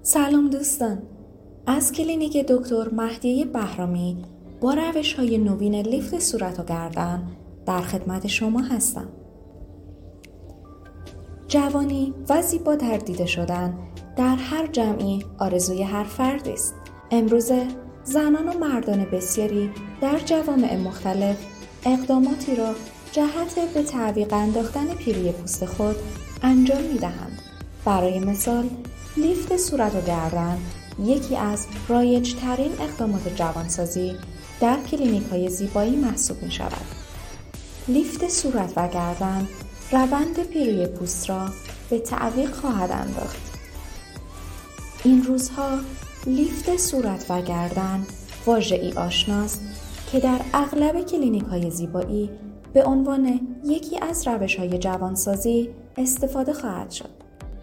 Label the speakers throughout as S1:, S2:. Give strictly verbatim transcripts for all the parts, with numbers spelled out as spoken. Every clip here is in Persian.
S1: سلام دوستان، از کلینیک دکتر مهدیه بهرامی با روش‌های نوین لیفت صورت و گردن در خدمت شما هستم. جوانی و زیباتر دیده شدن در هر جمعی آرزوی هر فردی است. امروزه زنان و مردان بسیاری در جوامع مختلف اقداماتی را جهت به تعویق انداختن پیری پوست خود انجام می‌دهند. برای مثال لیفت صورت و گردن یکی از رایج‌ترین اقدامات جوانسازی در کلینیک‌های زیبایی محسوب می‌شود. لیفت صورت و گردن روند پیری پوست را به تعویق خواهد انداخت. این روزها لیفت صورت و گردن واژه‌ای آشناست که در اغلب کلینیک‌های زیبایی به عنوان یکی از روش‌های جوانسازی استفاده خواهد شد.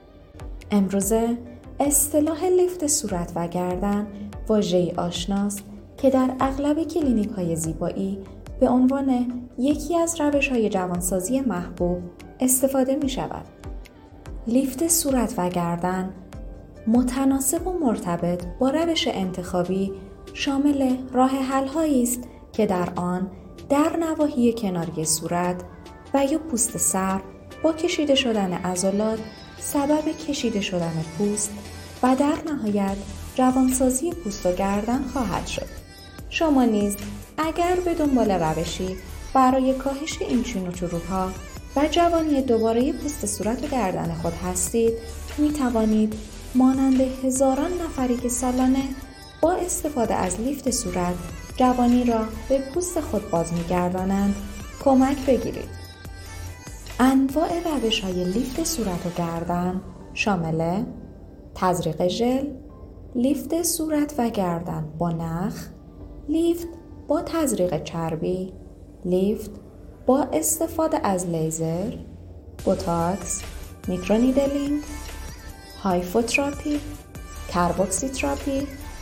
S1: امروزه اصطلاح لیفت صورت و گردن واژه‌ای آشناست که در اغلب کلینیک‌های زیبایی به عنوان یکی از روش‌های جوانسازی محبوب استفاده می‌شود. لیفت صورت و گردن متناسب و مرتبط با روش انتخابی شامل راه حل‌هایی است که در آن در نواحی کناری صورت و یا پوست سر با کشیده شدن عضلات سبب کشیده شدن پوست و در نهایت جوانسازی پوست و گردن خواهد شد. شما نیز اگر به دنبال روشی برای کاهش این چین و چروک‌ها و جوانی دوباره پوست صورت و گردن خود هستید، می توانید مانند هزاران نفری که سالانه با استفاده از لیفت صورت جوانی را به پوست خود باز می گردانند کمک بگیرید. انواع روش‌های لیفت صورت و گردن شامل تزریق ژل، لیفت صورت و گردن با نخ، لیفت با تزریق چربی، لیفت با استفاده از لیزر، بوتاکس، میکرونیدلینگ، هایفوتراپی، کربوکسی تراپی،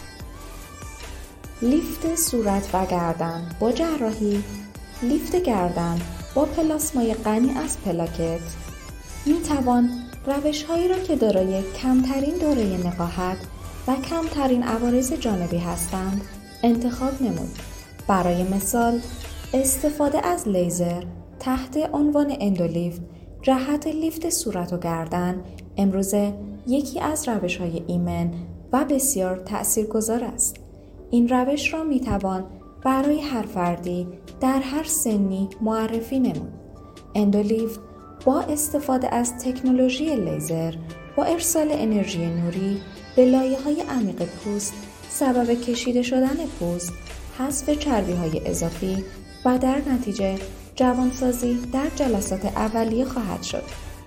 S1: لیفت صورت و گردن با جراحی، لیفت گردن با پلاسمای غنی از پلاکت. می توان روش‌هایی را که دارای کمترین دوره نقاهت و کمترین عوارض جانبی هستند انتخاب نمود. برای مثال استفاده از لیزر تحت عنوان اندولیفت جهت لیفت صورت و گردن امروزه یکی از روش‌های ایمن و بسیار تأثیرگذار است. این روش را می توان برای هر فردی در هر سنی معرفی نمود. اندولیفت با استفاده از تکنولوژی لیزر با ارسال انرژی نوری به لایه‌های عمیق پوست سبب کشیده شدن پوست، حذف چربی‌های اضافی و در نتیجه جوانسازی در جلسات اولیه خواهد شد.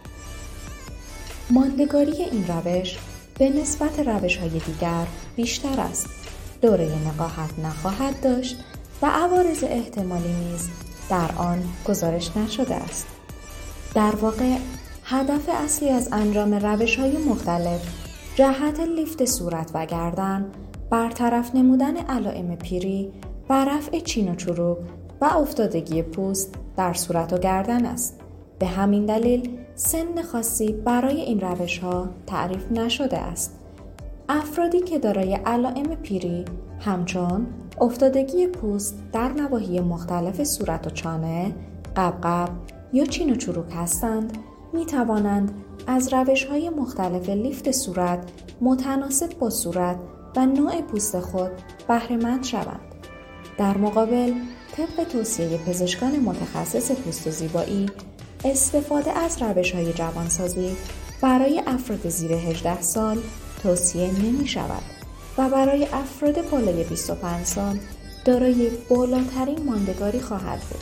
S1: ماندگاری این روش به نسبت روش‌های دیگر بیشتر است. دوره نقاهت نخواهد داشت و عوارض احتمالی نیز در آن گزارش نشده است. در واقع هدف اصلی از انجام روش‌های مختلف جهت لیفت صورت و گردن برطرف نمودن علائم پیری و رفع چین و چروک و افتادگی پوست در صورت و گردن است. به همین دلیل سن خاصی برای این روش‌ها تعریف نشده است. افرادی که دارای علائم پیری همچون افتادگی پوست در نواحی مختلف صورت و چانه، قبقب یا چین و چروک هستند، می توانند از روش‌های مختلف لیفت صورت متناسب با صورت و نوع پوست خود بهره مند شوند. در مقابل، طبق توصیه پزشکان متخصص پوست و زیبایی، استفاده از روش‌های جوانسازی برای افراد زیر هجده سال توصیه نمی شود و برای افراد بالای بیست و پنج سال دارای بالاترین ماندگاری خواهد بود.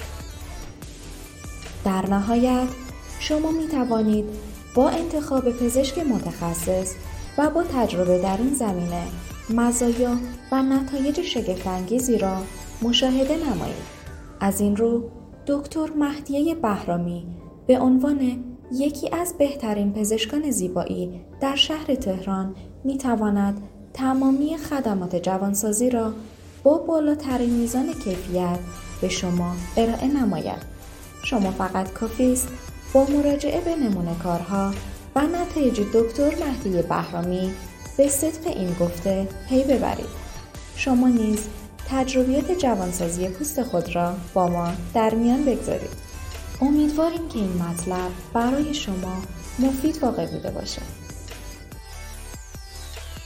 S1: در نهایت شما می توانید با انتخاب پزشک متخصص و با تجربه در این زمینه مزایا و نتایج شگفت‌انگیزی را مشاهده نمایید. از این رو دکتر مهدیه بهرامی به عنوان یکی از بهترین پزشکان زیبایی در شهر تهران می تواند تمامی خدمات جوانسازی را با بالاترین میزان کیفیت به شما ارائه نماید. شما فقط کافی است با مراجعه به نمونه کارها و نتایج دکتر مهدیه بهرامی به صدق این گفته پی ببرید. شما نیز تجربیات جوانسازی پوست خود را با ما در میان بگذارید. امیدواریم که این مطلب برای شما مفید واقع بوده باشد.